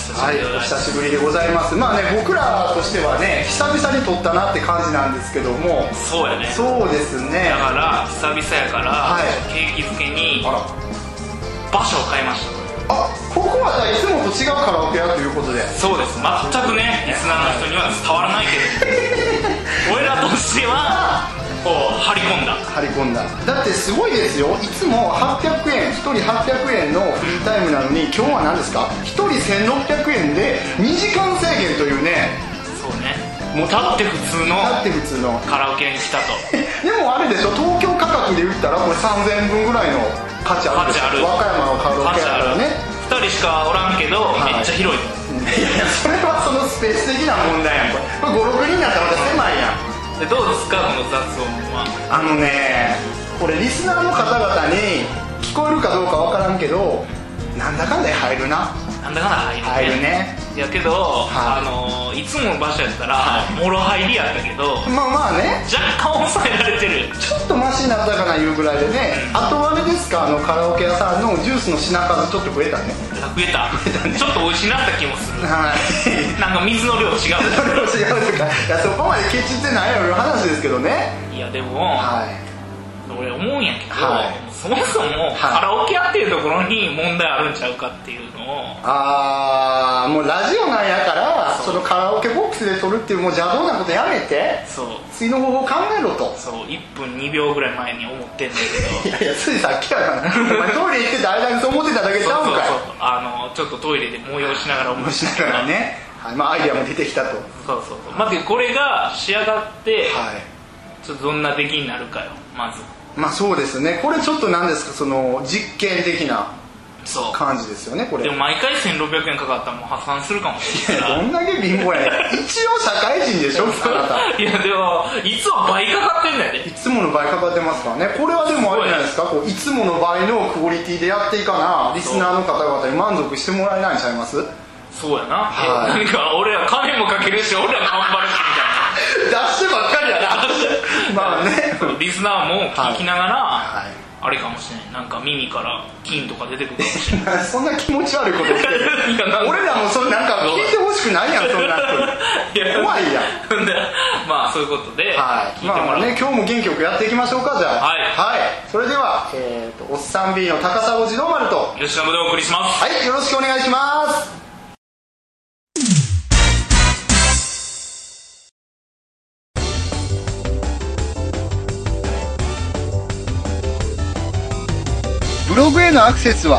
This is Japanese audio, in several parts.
お久しぶりでございます。まあね、僕らとしてはね、久々に撮ったなって感じなんですけども。 そうやね。 そうですね。 だから久々やから、景気づけに場所を変えました。 ここはじゃあいつもと違うカラオケ屋ということで。 そうです。全くね、リスナーの人には伝わらないけど俺らとしてはこう張り込んだ。だってすごいですよ。いつも800円、1人800円のフリータイムなのに、今日は何ですか、1人1600円で2時間制限というね。そうね、もう立って普通のカラオケに来たとでもあれでしょ、東京価格で言ったらこれ3000分ぐらいの価値あるでしょ。和歌山のカラオケやからね。 2人しかおらんけど、めっちゃ広い。 いやそれはそのスペース的な問題やん。これ56人になったらまた狭いやん。 でどうですかこの雑音は。 これリスナーの方々に聞こえるかどうかわからんけど、なんだかんだ入るな。 なんだかんだ入るね。いやけど、いつもの場所やったら、もろ入りやったけど、 まあね、 若干抑えられてる。 ちょっとマシになったかないうぐらいでね。あとあれですか、カラオケ屋さんのジュースの品数ちょっと増えたね。 増えたちょっと美味しくなった気もする。なんか水の量違う。 とか、いやそこまでケチってないよいう話ですけどね。 いやでも、俺思うんやけど、そもそもカラオケ屋っていうところに問題あるんちゃうかっていうのを。 もうラジオなんやから、そのカラオケボックスで撮るっていうもう邪道なことやめて、次の方法考えろと。 そう、1分2秒ぐらい前に思ってんだけどいやついさっきやからなお前トイレ行ってた間にそう思ってただけちゃうんかい。 ちょっとトイレで催しながら思いしながらね、アイデアも出てきたと。 待って、これが仕上がって、ちょっとどんな出来になるかよ、まず。 まあそうですね、これちょっと何ですか、その実験的な感じですよね。これでも毎回1600円かかったらもう破産するかもしれない。 どんだけ貧乏やねん一応社会人でしょあなた。 いやでもいつも倍かかってんだよね。 いつもの倍かかってますからね。これはでもあれじゃないですか、こういつもの倍のクオリティでやっていかな、リスナーの方々に満足してもらえないんちゃいます？ そうやな。何か俺ら金もかけるし、俺ら頑張るしみたいな出してばっかりやなまあね、 リスナーも聞きながら、あれかもしれない、なんか耳から金とか出てくるかもしれないそんな気持ち悪いことしてる俺らもそれなんか聞いてほしくないやん、そんな人怖いやんまあそういうことで聞いてもらう、 今日も元気よくやっていきましょうか。じゃあそれでは、おっさん B の高砂次郎丸と吉田でお送りします。 よろしくお願いします。ブログへのアクセスは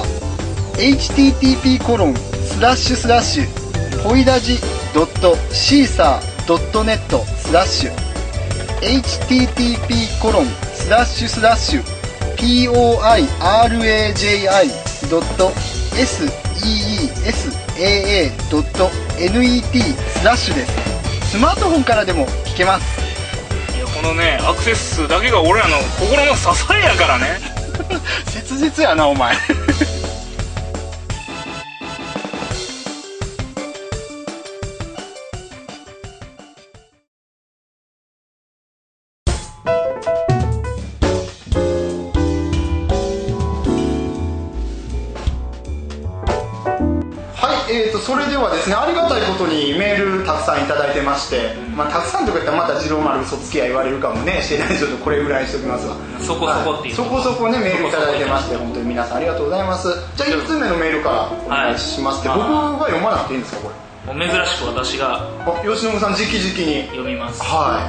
http://poidaji.poidaji.seesaa.net/です。スマートフォンからでも聞けます。 いやこのねアクセス数だけが俺らの心の支えやからね切実やなお前それではですね、ありがたいことにメールたくさんいただいてまして、たくさんとか言ったらまた次郎丸嘘つきや言われるかもねしてない。ちょっとこれぐらいにしときますわ。 そこそこっていう、 そこそこねメールいただいてまして、本当に皆さんありがとうございます。じゃあ1つ目のメールからお願いしますって、僕が読まなくていいんですかこれ。珍しく私が吉信さん直々に読みます。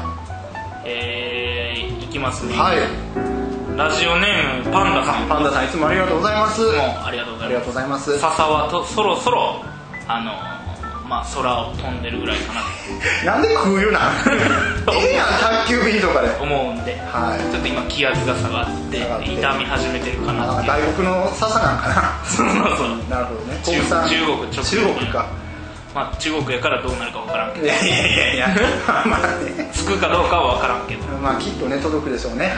いきますね。ラジオネームパンダさん。 パンダさんいつもありがとうございます。 ありがとうございます。笹はとそろそろ空を飛んでるぐらいかななんで空輸なんええやん宅急便とかで思うんで、ちょっと今気圧が下がって痛み始めてるかなっていう。 外国の笹なんかなそうなるほどね。 中国か。中国やからどうなるか分からんけど、 いやまあね着くかどうかは分からんけど、 きっとね届くでしょうね。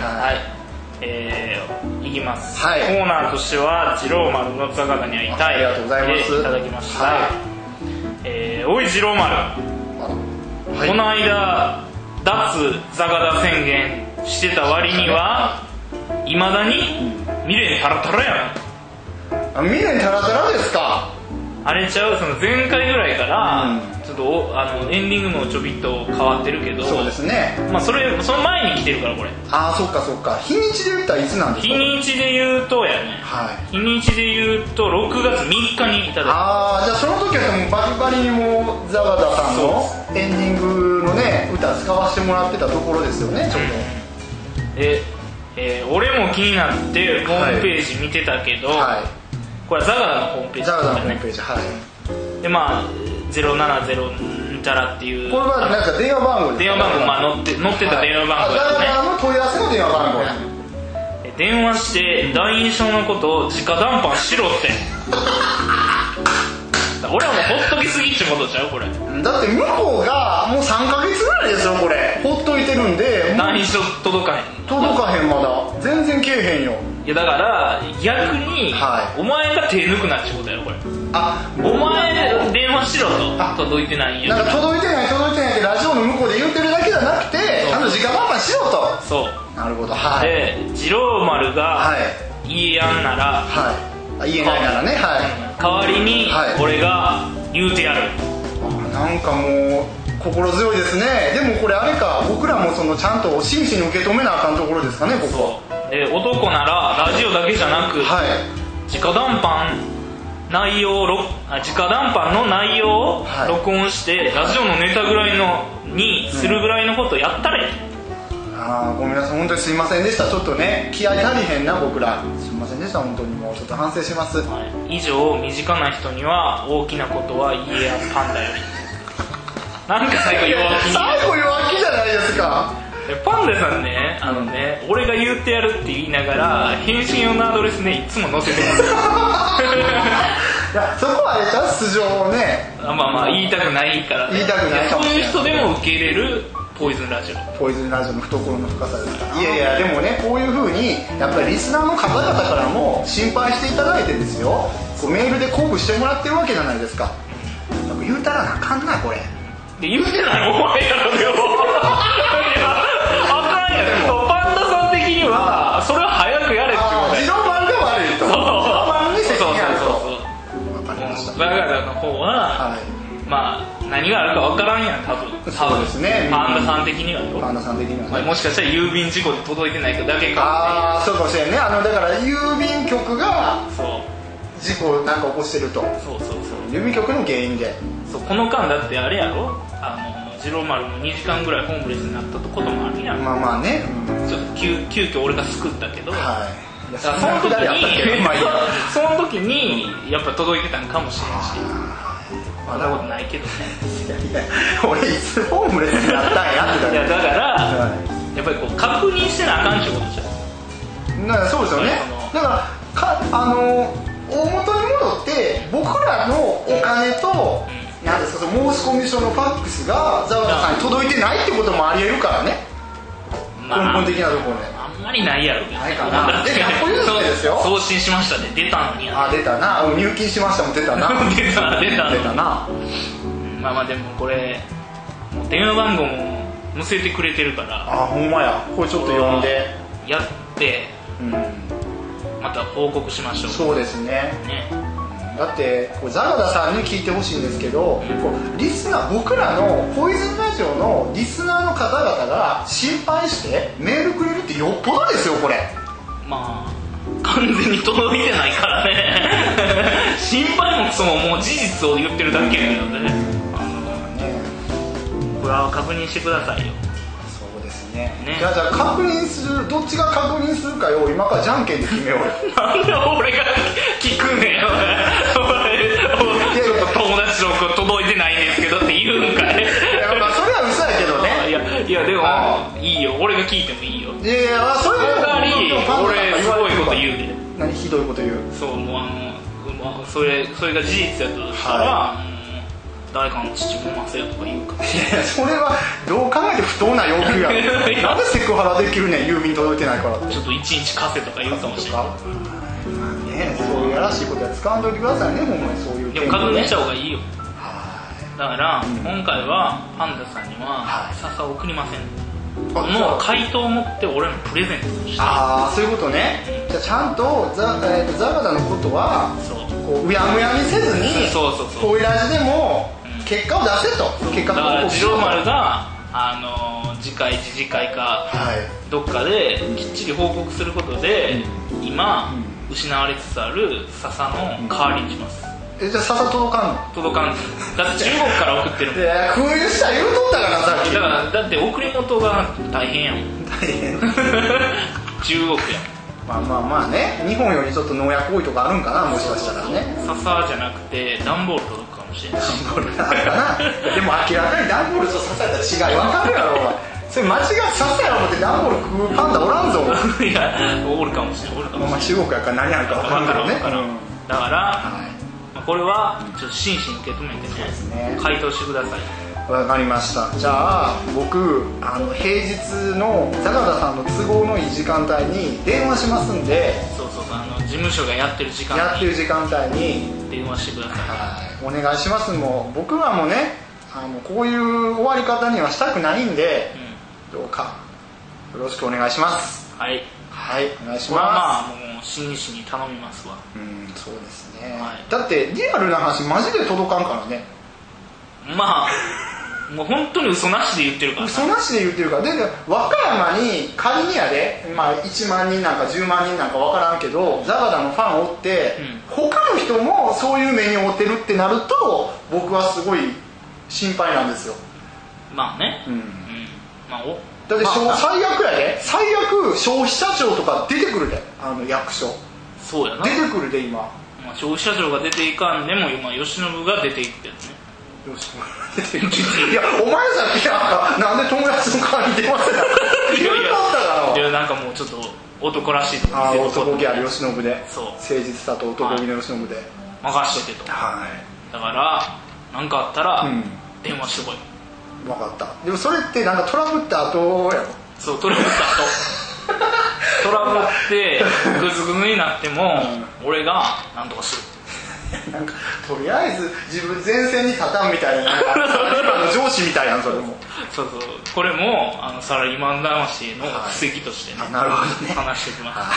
いきます。コーナーとしては次郎丸のザガダに会いたい、 ありがとうございます。 いただきました。おい次郎丸、この間脱ザガダ宣言してた割にはいまだに未練タラタラやな。 未練タラタラですか。 あれちゃう、その前回ぐらいからちょっとエンディングもちょびっと変わってるけど、 そうですね、 まあその前に来てるからこれ。 ああそっかそっか。日にちで言ったらいつなんですか？ 日にちで言うとやね、 はい、 日にちで言うと6月3日にいただいた。 ああ、じゃあその時はもうバリバリにもうザガダさんのエンディングのね歌使わせてもらってたところですよね、ちょっと。 で、俺も気になってホームページ見てたけど、はい、これはザガダのホームページ、 ザガダのホームページ、はい。 でまあ070じゃらっていう、 これはなんか電話番号です、 電話番号、まあ載ってた電話番号ですね。 ザガダの問い合わせの電話番号、 電話して第二章のことを直談判しろって俺はもうほっときすぎってことちゃうこれ。 だって向こうがもう3ヶ月ぐらいですよこれ、ほっといてるんで。 第二章届かへん、 まだ全然けえへんよ。 いやだから逆に、 はい、 お前が手抜くなってことやろこれ。 あ、 お前電話しろと、届いてないんやなんか届いてないってラジオの向こうで言ってるだけじゃなくて、ちゃんと直談判しろと。 そう、 なるほど、はい。で次郎丸が言えやんなら、 はい、言えないならね、はい、 代わりに俺が言うてやる、 なんかもう心強いですね。でもこれあれか、僕らもそのちゃんと真摯に受け止めなあかんところですかね、ここ。 そうで、男ならラジオだけじゃなく、はい、直談判の内容を録音して、ラジオのネタぐらいのにするぐらいのことをやったらいい。 ああ、ごめんなさい、本当にすいませんでした。ちょっとね、気合い足りへんな僕ら、すいませんでした。本当にもうちょっと反省します、はい、 以上、身近な人には大きなことは言えやパンダよりなんか最後弱気に、 最後弱気じゃないですか。 パンダさんね、俺が言ってやるって言いながら返信用のアドレスね、いつも載せてますいや、そこはあれじゃ素性をね、 まあ言いたくないから、ね、 言いたくないかもしれない。 そういう人でも受け入れるポイズンラジオの懐の深さですから。いやいや、でもね、こういう風にやっぱりリスナーの方々からも心配していただいてですよ、こうメールで鼓舞してもらってるわけじゃないですか。なんか言うたらなあかんなこれ。 で言うてないお前やろよあかんやろ。パンダさん的にはそれを早くやれって言うね。自動版でもあると。自動版に責任あると。 分かりました。だからの方は、はい、まあ何があるか分からんやん多分。 そうですね。 パンダさん的にはよ。 パンダさん的にはね。 もしかしたら郵便事故で届いてない人だけかもしれない。 ああ、そうかもしれんね。だから郵便局がそう事故なんか起こしてると。 そう郵便局の原因で。 そう、この間だってあれやろ、次郎丸も2時間ぐらいホームレスになったこともあるやん。 まあね、 ちょっと急遽俺が救ったけど、 はい、 その時にやっぱ届いてたんかもしれんし、そんなことないけどね。 いや俺いつホームレスになったんやって。 いやだから、はい、やっぱりこう確認してなあかんってことじゃん。 そうですよね。だから大元に戻って僕らのお金と、なんですか、その申込書のファックスがザワダさんに届いてないってこともありえるからね、根本的なところで。 あんまりないやろ。 ないかな。で100個譲ってですよ。 送信しましたね、出たのに。 出たな。入金しましたも出たな出たな。 まあでもこれもう電話番号も載せてくれてるから、 ほんまや。これちょっと読んでやって、また報告しましょう。 そうですね。だってこうザガダさんに聞いてほしいんですけど、こうリスナー、僕らのポイズンラジオのリスナーの方々が心配してメールくれるってよっぽどですよこれ。 まあ完全に届いてないからね心配もクソももう事実を言ってるだけやけどね。これは確認してくださいよ。 そうですね。じゃあ確認する、どっちが確認するかよ今からじゃんけんで決めようよ。 なんで俺が聞くねん。ちょっと友達の子届いてないんですけどって言うんかい。 まあそれは嘘やけどね。 いやでもいいよ、俺が聞いてもいいよ。 いやそれは俺すごいこと言うで。 何ひどいこと言う。 そう、もうそれが事実やとしたら、誰かの父もませよとか言うかもしれない。 いやそれはどう考えて不当な要求やろ。なんでセクハラできるねん、郵便届いてないから。 ちょっと1日貸せとか言うかもしれない。 そういうやらしいことは使わんといてくださいね、ほんまにそういう。 でも確認した方がいいよ。だから、今回はパンダさんには笹を送りません。この回答を持って俺のプレゼントをして。 そういうことね。じゃあちゃんとザガダのことはこううやむやにせずにそうこういうラジでも結果を出せと、結果だからを次郎丸が次回か、どっかできっちり報告することで、今失われつつある笹の代わりにします。 じゃあ笹届かんの？ 届かん。だって中国から送ってるもん。 いや空輸した言うとったからさっき。 だって送り元が大変やもん。 大変中国やまあね、日本よりちょっと農薬多いとかあるんかな、もしかしたらね。 笹じゃなくて段ボール届くかもしれない。 段ボールなのかな。でも明らかに段ボールと笹やったら違い分かるやろお前。それ間違って笹やろ思って段ボール食うパンダおらんぞ。 いやおるかもしれない。 中国やから何あるか分からんけどね。 だからこれはちょっと真摯に受け止めてね、回答してください。 わかりました。じゃあ僕平日の坂田さんの都合のいい時間帯に電話しますんで、 そう事務所がやってる時間帯に電話してください。お願いします。もう僕らもねこういう終わり方にはしたくないんで、どうかよろしくお願いします。はい、お願いします。 まあもう真摯に頼みますわ。 そうですね、だってリアルな話マジで届かんからね。 まあもう本当に嘘なしで言ってるから。 嘘なしで言ってるから。で和歌山に仮にやで、1万人なんか10万人なんか分からんけどザガダのファンおって、他の人もそういう目に遭ってるってなると僕はすごい心配なんですよ。 まあね、 だって最悪やで、最悪消費者庁とか出てくるで、役所。 そうやな、 出てくるで今。 消費者庁が出ていかんでも今吉信が出ていくけどね。 いやお前さっきなんで友達の代わりに電話せな言うとったから。 いやなんかもうちょっと男らしいとこ見せる。男気ある吉信で、 そう誠実さと男気の吉信で任しとけと。だから何かあったら電話してこい。 分かった。でもそれってなんかトラブった後やろ。 そうトラブった後トラブってグズグズになっても俺が何とかする。 なんかとりあえず自分前線に立たんみたいな、今の上司みたいな。それもそうこれもサラリーマン魂の布石としてね、 なるほどね、 話しておきます。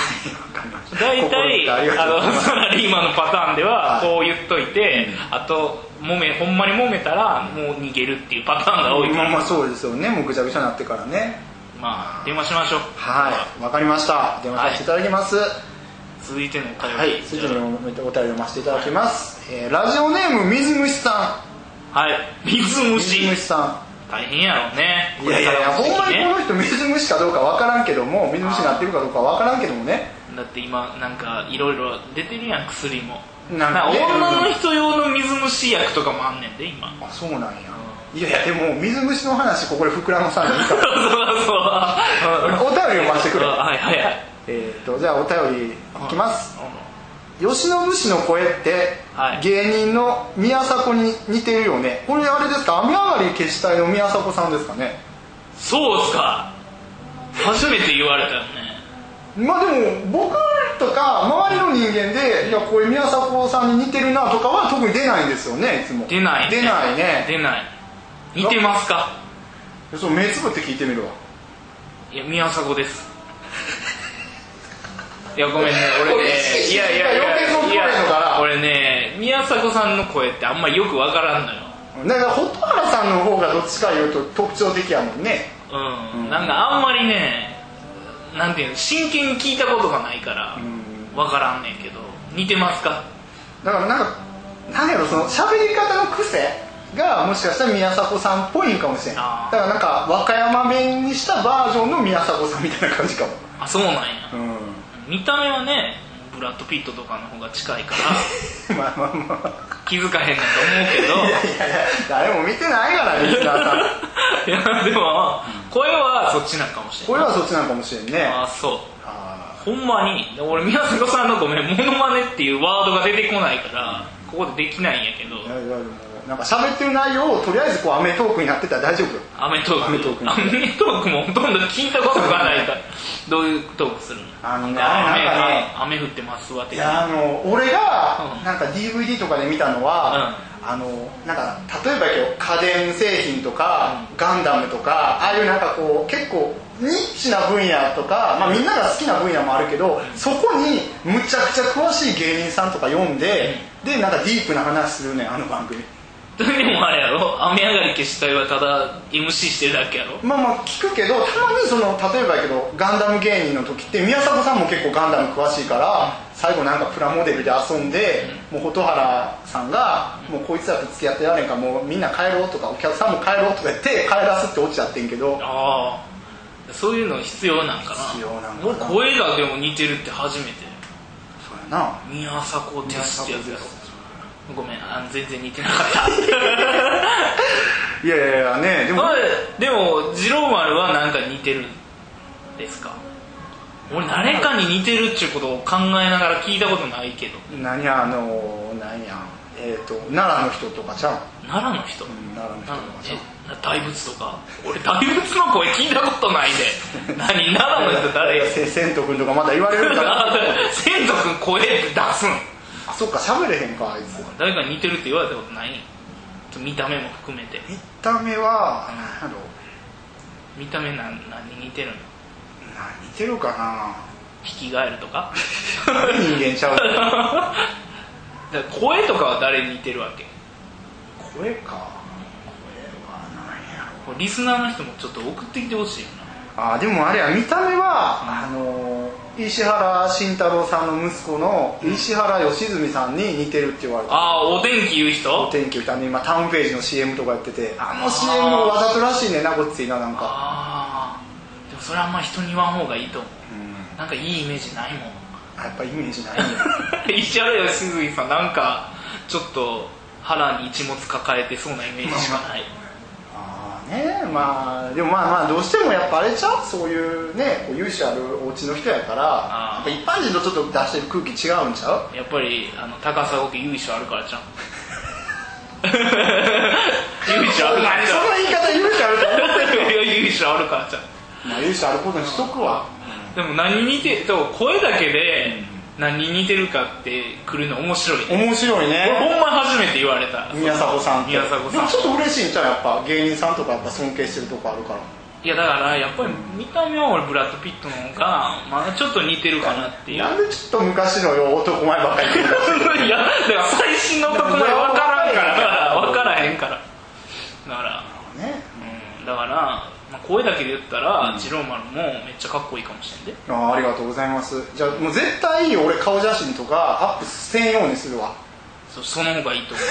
大体サラリーマンのパターンではこう言っといて、あとほんまに揉めたらもう逃げるっていうパターンが多いから。 そうですよね。もうぐちゃぐちゃになってからね。 電話しましょう。 わかりました。電話させていただきます。 続いてのお便り、 続いてのお便りを読ませていただきます。ラジオネーム水虫さん。水虫さん大変やろうね。 いやほんまにこの人水虫かどうかわからんけども、水虫になってるかどうかわからんけどもね。 だって今なんかいろいろ出てるやん、薬も。 なんか女の人用の水虫薬とかもあんねんで今。 そうなんや。いやでも水虫の話ここで膨らまさんでいいからお便り読ませてくれ。じゃあお便りいきます。吉信氏の声って芸人の宮迫に似てるよね。これあれですか、雨上がり決死隊の宮迫さんですかね。 そうっすか。初めて言われたよね。 でも僕とか周りの人間でいやこれ宮迫さんに似てるなとかは特に出ないんですよね。いつも出ないね。似てますか。 そう目つぶって聞いてみるわ。 いや宮迫です。いやごめんね俺ね、いや俺ね宮迫さんの声ってあんまりよくわからんのよ。 だから蛍原さんの方がどっちかいうと特徴的やもんね。 なんかあんまりね、なんていうの、真剣に聞いたことがないからわからんねんけど。似てますか。 だからなんやろ、その喋り方の癖がもしかしたら宮迫さんっぽいんかもしれん。だからなんか和歌山弁にしたバージョンの宮迫さんみたいな感じかも。 そうなんや。見た目はねブラッド・ピットとかの方が近いから気づかへんねんと思うけど。いや誰も見てないからリスナーさん。 いやでも声はそっちなんかもしれん。 声はそっちなんかもしれんね。 そうほんまに俺宮迫さんのごめんモノマネっていうワードが出てこないからここでできないんやけど。 なんか喋ってる内容をとりあえずこうアメトークになってたら大丈夫。 アメトークもほとんど聞いたことがないからどういうトークするの？雨降ってますわって。 いや俺がなんか DVD とかで見たのは、なんか例えば家電製品とか、ガンダムとかああいうなんかこう結構ニッチな分野とか、みんなが好きな分野もあるけど、そこにむちゃくちゃ詳しい芸人さんとか読んで、でなんかディープな話するね、あの番組。 でもあれやろ、雨上がり消し隊はただ MC してるだけやろ。 聞くけど、たまに例えばやけどガンダム芸人の時って宮迫さんも結構ガンダム詳しいから、最後なんかプラモデルで遊んで、もう蛍原さんがもうこいつらと付き合ってやれんか、もうみんな帰ろうとかお客さんも帰ろうとか言って帰らすって落ちちゃってんけど、 そういうの必要なんかな。 必要なんかな。 もう声がでも似てるって初めて。 そうやな。 宮迫哲ってやつやろ。ごめん、全然似てなかったいやね、でも二郎丸はなんか似てるんですか？俺誰かに似てるっていうことを考えながら聞いたことないけど。 奈良の人とかちゃう？ 奈良の人？ 奈良の人とかちゃう？ 大仏とか？俺大仏の声聞いたことないで。何？奈良の人誰？ 千斗君とかまだ言われるから千斗君声って出すん？ そっか、喋れへんか、あいつ。 誰かに似てるって言われたことない？見た目も含めて。 見た目は何やろ？ 見た目何に似てるの？ 似てるかな。 ヒキガエルとか？ 人間ちゃうだから声とかは誰に似てるわけ？ 声か。声は何やろ。 リスナーの人もちょっと送ってきてほしいよな。 でもあれや、見た目は石原慎太郎さんの息子の石原良純さんに似てるって言われてる。 お天気言う人？ お天気言う人今タウンページの CM とかやってて、CM もわざとらしいねんな、こっちいな、なんか。 でもそれはあんま人に言わん方がいいと思う。なんかいいイメージないもん。 やっぱイメージないね石原良純さんなんかちょっと腹に一物抱えてそうなイメージしかない。 でもどうしてもやっぱあれちゃう、そういうね、由緒あるお家の人やから、やっぱ一般人とちょっと出してる空気違うんちゃう？ やっぱり高砂家由緒あるからちゃう？由緒あるからちゃう？ そんな言い方由緒あると思ってるよ。 由緒あるからちゃう？ 由緒あることにしとくわ。 でも何に似て、声だけで何に似てるかって来るの面白いね。 面白いね。 俺ほんま初めて言われた。 宮迫さんって。 宮迫さん。 でもちょっと嬉しいんちゃう？やっぱ芸人さんとかやっぱ尊敬してるとこあるから。 いやだからやっぱり見た目は俺ブラッド・ピットの方がまだちょっと似てるかなっていう。 なんでちょっと昔の男前ばっかり言ってるいやだから最新の男前分からんから分からへんから。だからね、 だから声だけで言ったら二郎丸もめっちゃかっこいいかもしれんで。 ありがとうございます。じゃあもう絶対いいよ、俺顔写真とかアップせんようにするわ。 その方がいいと思う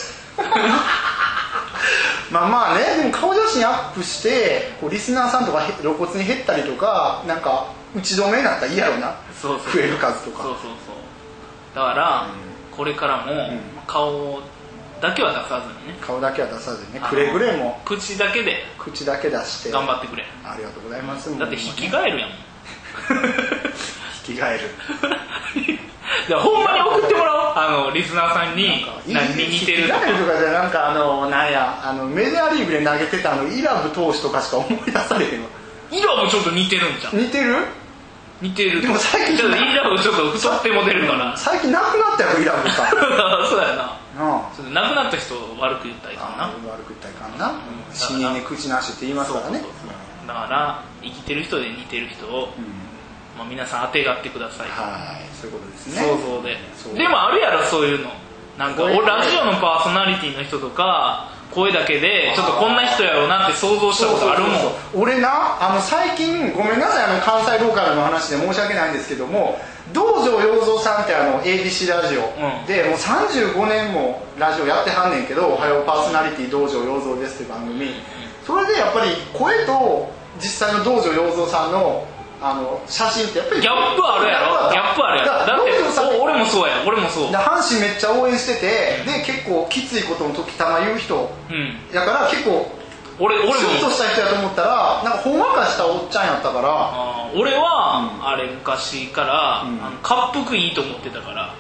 でも顔写真アップしてリスナーさんとか露骨に減ったりとか、なんか打ち止めになったら嫌やろな。増える数とか。 そうだから、これからも顔だけは出さずにね。 顔だけは出さずにね。くれぐれも口だけ出して頑張ってくれ。 ありがとうございます。 だってヒキガエルやもんヒキガエルほんまに送ってもらおう、リスナーさんに何に似てるとか。 ヒキガエルとかじゃなんかメジャーリーグで投げてたイラブ投手とかしか思い出されへんわ。 イラブちょっと似てるんじゃん。 似てるでも最近イラブちょっと太っても出るから最近亡くなったよ、イラブさんそうやな。亡くなった人を悪く言ったらいかんな。 悪く言ったらいかんな。死人に口なしって言いますからね。 だから生きてる人で似てる人を皆さん当てがってください。 そういうことですね。 想像で。でもあるやろ、そういうの。なんかラジオのパーソナリティの人とか声だけでちょっとこんな人やろうなって想像したことあるもん。 俺な、最近ごめんなさい、関西ローカルの話で申し訳ないんですけども、道場洋蔵さんって ABC ラジオでもう35年もラジオやってはんねんけど、おはようパーソナリティ道場洋蔵ですって番組、それでやっぱり声と実際の道場洋蔵さんの写真ってやっぱりギャップあるやろ。だって俺もそうや。 阪神めっちゃ応援してて、で結構きついことの時たま言う人やから、結構俺もシュッとした人やと思ったらなんかほんわかしたおっちゃんやったから、 俺はあれ昔から滑腹いいと思ってたから。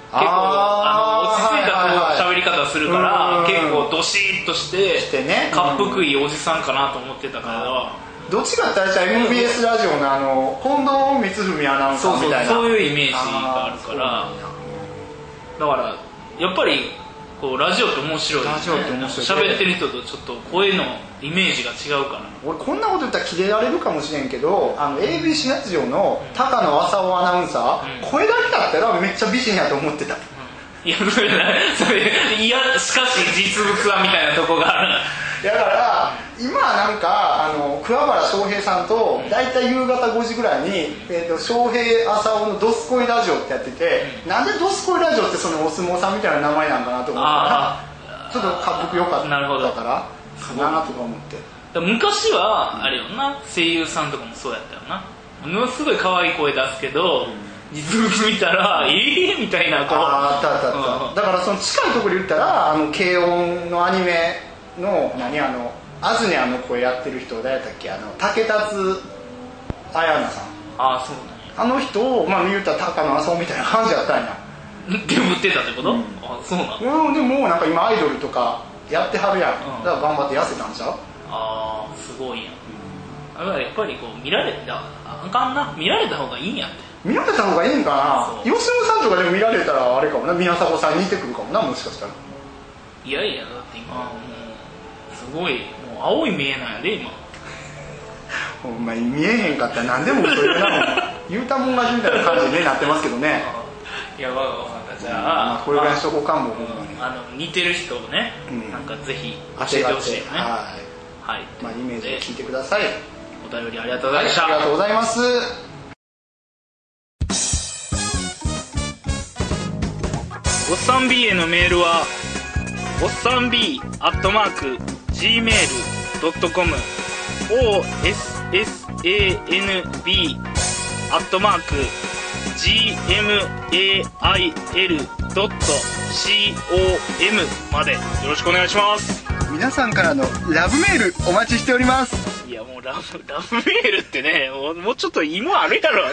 構落ち着いた喋り方するから、結構ドシッとしてね、 かっこいいおじさんかなと思ってたけど、 どっちかって言ったら MBS ラジオの近藤光文アナウンサーみたいな、 そういうイメージがあるから、だからやっぱりこうラジオって面白い、ね、喋ってる人とちょっと声のイメージが違うから。 俺こんなこと言ったらキレられるかもしれんけど、ABC ラジオの高野浅尾アナウンサー、声だけだったらめっちゃ美人やと思ってた。 いやそれいやしかし実物はみたいなとこがある。 だから今なんか桑原翔平さんとだいたい夕方5時ぐらいに翔平浅尾のドスコイラジオってやってて、なんでドスコイラジオってそのお相撲さんみたいな名前なんかなと思ったら、ちょっとかっこよかったからかなとか思って。 昔はあれよな、声優さんとかもそうやったよな。ものすごい可愛い声出すけど、実物見たらみたいなこうあった、だからその近いところで言ったら軽音のアニメのアズニャの声やってる人誰だったっけ、竹達彩奈さん。 ああそうなんや。 人を言ったら高野浅尾みたいな感じやったんや。 でも売ってたってこと？あそうなの。 でもなんか今アイドルとかやってはるやん、だから頑張って痩せたんちゃう？ ああすごいやん。だからやっぱりこう見られたあかんな、見られた方がいいんやって。見られた方がいいんかな。吉野さんとかでも見られたらあれかもな、宮迫さんに似てくるかもな、もしかしたら。 いやだって今もうすごいもう青い見えないやで今。 ほんまに見えへんかったら何でも嘘言うなもん言うたもん勝ちみたいな感じになってますけどね。 いや分かった。じゃあ、 これぐらいしとこうかも。 似てる人をね、なんかぜひ教えてほしいよね。はい、 イメージを聞いてください。 お便りありがとうございました。 ありがとうございます。 おっさん B へのメールはおっさん B @gmail.com ossanb@gmail.com までよろしくお願いします。 皆さんからのラブメールお待ちしております。 いやもうラブメールってね、もうちょっと芋あるやろ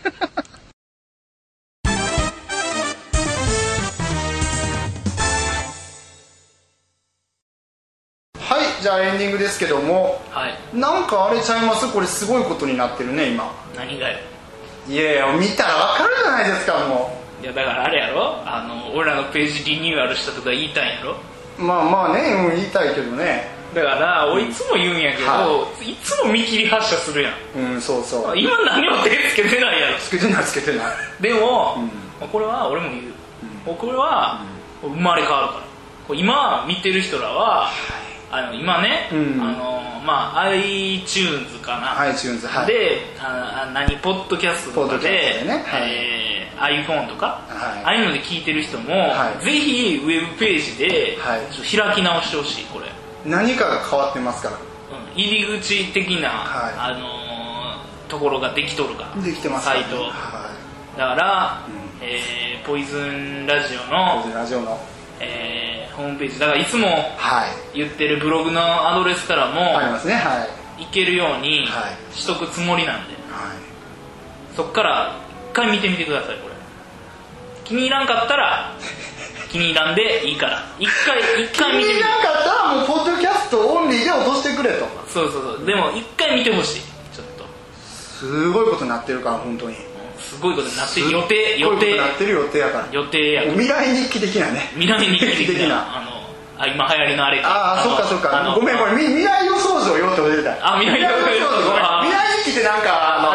はい、じゃあエンディングですけども、なんかあれちゃいます？これすごいことになってるね今。 何がよ。 いや見たらわかるじゃないですかもう。いやだからあれやろ、俺らのページリニューアルしたとか言いたいんやろ。 まあね、言いたいけどね。 だから俺いつも言うんやけど、いつも見切り発車するやん。 そう今何も手つけてないやろ。 つけてないでも、これは俺も言う、これは生まれ変わるから。今見てる人らは今ね、iTunes かな、 iTunes、 でポッドキャストとかで、iPhone とか、ああいうので聞いてる人も、ぜひウェブページで開き直してほしい。これ何かが変わってますから、 入り口的な、ところができとるから、 できてますサイト、だから、ポイズンラジオのホームページだから、いつも言ってるブログのアドレスからも行けるようにしとくつもりなんで、そっから一回見てみてください。これ気に入らんかったら気に入らんでいいから一回見てみて。気に入らんかったらもうポッドキャストオンリーで落としてくれと。そうでも一回見てほしい。ちょっとすごいことになってるから、本当にすごいことになってる。予定なってる予定やから。 予定やから。 未来日記的なね。 未来日記的な今流行りのあれか。 そっか。ごめん未来予想図をよって出てた。 未来予想図。 未来日記ってなんか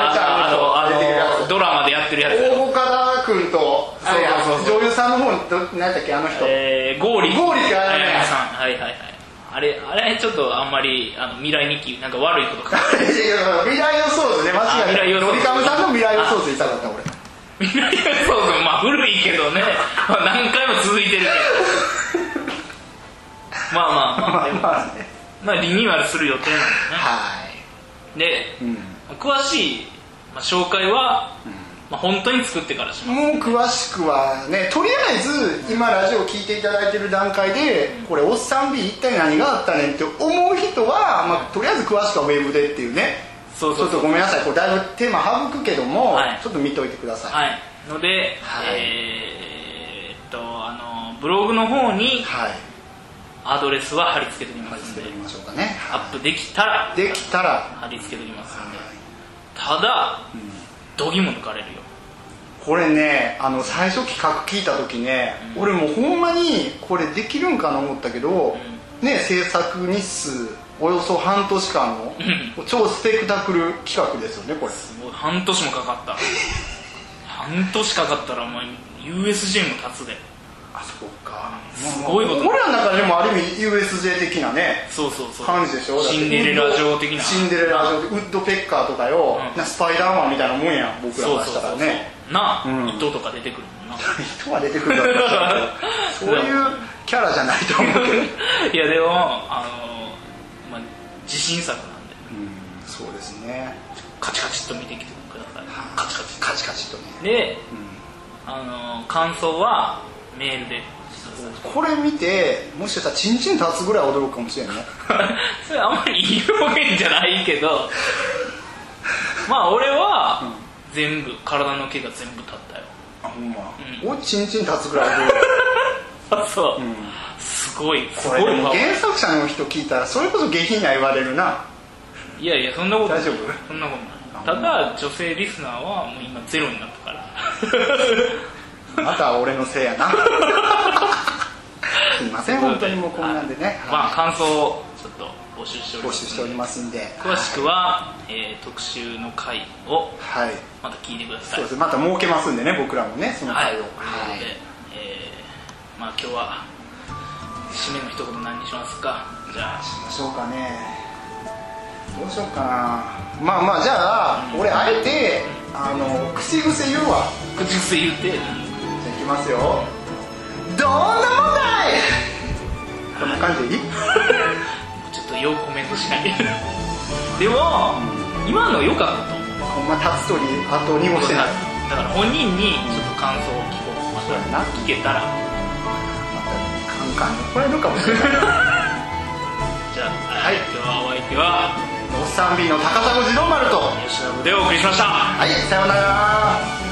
ドラマでやってるやつ。 大岡田君と女優さんの方に何だっけ、あの人。 ゴーリかさん。あれちょっとあんまり未来日記なんか悪いこと書いてる。 未来予想図ね、間違いない。のりかむさんの未来予想図言いたかった俺。 未来予想図古いけどね、何回も続いてるけどでもリニューアルする予定なんでね。で、詳しい紹介は本当に作ってからします。 もう詳しくはね、とりあえず今ラジオ聞いていただいてる段階で、これおっさん B 一体何があったねんって思う人は、とりあえず詳しくはウェブでっていうね。ちょっとごめんなさい、これだいぶテーマ省くけども、ちょっと見といてください。 ので、 ブログの方にはい、 アドレスは貼り付けておきますんで、 みましょうかね。 アップできたら貼り付けておきますんで、ただ、どぎも抜かれるよ。 これね、最初企画聞いた時ね、俺もうほんまにこれできるんかな思ったけど、ね、制作日数およそ半年間の超スペクタクル企画ですよね、これ。 すごい、半年もかかった半年かかったらもう USJ も立つで。 あ、そうか、 すごいこと。 俺らの中でもある意味 USJ 的なね、 そうそうそう、 感じでしょ。 シンデレラ城的な、 シンデレラ城でウッドペッカーとかよ、スパイダーマンみたいなもんやん、僕らからしたらね。 な、糸とか出てくるもんな。 糸は出てくるだろうそういうキャラじゃないと思うけどいやでもまあ、自信作なんで、 そうですね。 カチカチっと見てきてください。 カチカチカチとね。 で、感想はメールで。 これ見てもしかしたらチンチン立つぐらい驚くかもしれんねそれあんまりいい表現じゃないけどまあ俺は全部、体の毛が全部立ったよ。 あ、ほんま、俺チンチン立つぐらい驚くあ、そう、すごいこれでも原作者の人聞いたらそれこそ下品な言われるな。 いやいや、そんなことない。 大丈夫？ そんなことない。ただ女性リスナーはもう今ゼロになったからまた俺のせいやなすいません、本当にもうこんなんでね、 まあ感想をちょっと募集しておりますんで、 詳しくは、特集の回をまた聞いてください。 そうです、また設けますんでね、僕らもね、その回を。 まあ今日は締めの一言何にしますか。じゃあしましょうかね。どうしようかな。まあまあ、じゃあ俺あえて口癖言うわ。 口癖言って。じゃあいきますよ。どんなもんだいこんな感じでいいちょっとようコメントしないでも、今の良かったと思う。 ほんま立つ鳥あと2もしてない。 だから本人にちょっと感想を聞こう。また聞けたらまたカンカンに怒られるかもしれないじゃあ、今日はお相手はおっさん B の高砂児童丸と吉田部でお送りしました。 はい、さようなら。